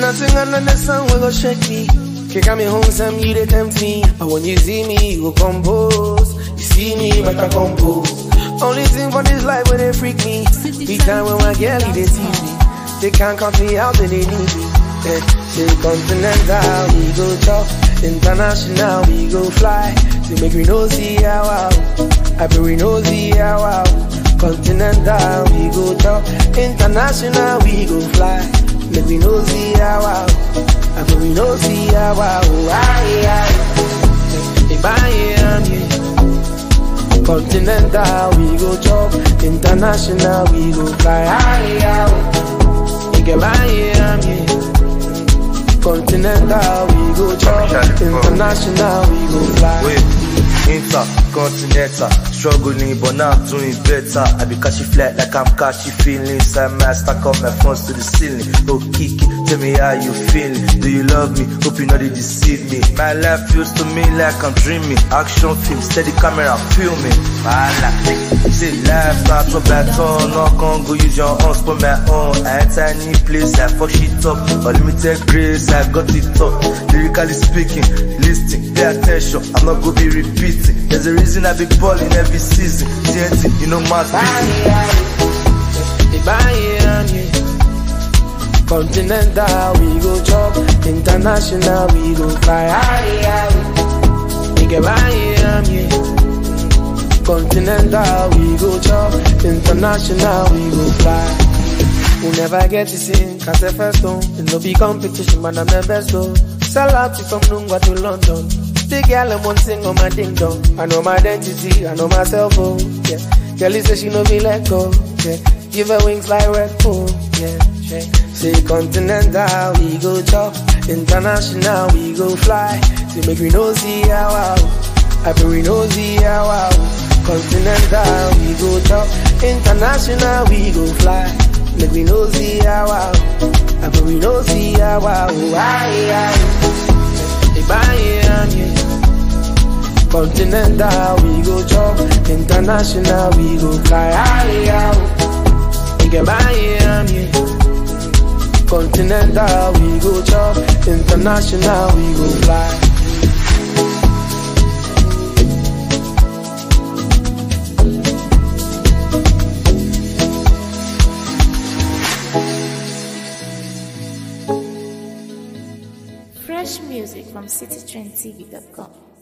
Nothing under the sun will go shake me. Kick me home, some you they tempt me. But when you see me, you go compose. You see me, but I compose. Only thing for this life where they freak me. Big time when my girl, they tease me. They can't cut me out, then they need me. Say continental, we go chop. International, we go fly. They make me know see how I bet we know see how Continental, we go chop. International, we go fly. Make me know see how I bet we know see how If I am here, continental, we go chop. International, we go fly. If I am here, continental, we go chop. International, we go fly. Intercontinental, struggling but now I'm doing better. I be catchy flat like I'm catchy feelings. I might stack up my phones to the ceiling. Oh Kiki, tell me how you feeling. Do you love me? Hope you know they deceive me. My life feels to me like I'm dreaming. Action film, steady camera, filming. Say life not to baton. No can't go use your own for my own. I ain't tiny place, I fuck shit up. Unlimited grace, I got it up. Lyrically speaking, listening, pay attention. I'm not gonna be repeating. There's a reason I be balling every season. TNT, you know my If I am here, continental, we go chop. International, we go fly. If I am here, continental, we go chop. International, we go fly. We never get to sing, cause the first one. It no be competition, man, I'm the best though. Sell out from Nungwa to London. The girl I want sing on my ding dong. I know my identity, I know myself, oh yeah. Girl say she no be let go, yeah. Give her wings like Red Bull, yeah. Say continental, we go chop. International, we go fly. Say make we know see how I bet we know see how Continental, we go chop. International, we go fly. Make we know see how I bet we know see how If I am here, continental, we go chop. International, we go fly. If I am here, continental, we go chop. International, we go fly. Fresh music from citytrendtv.com.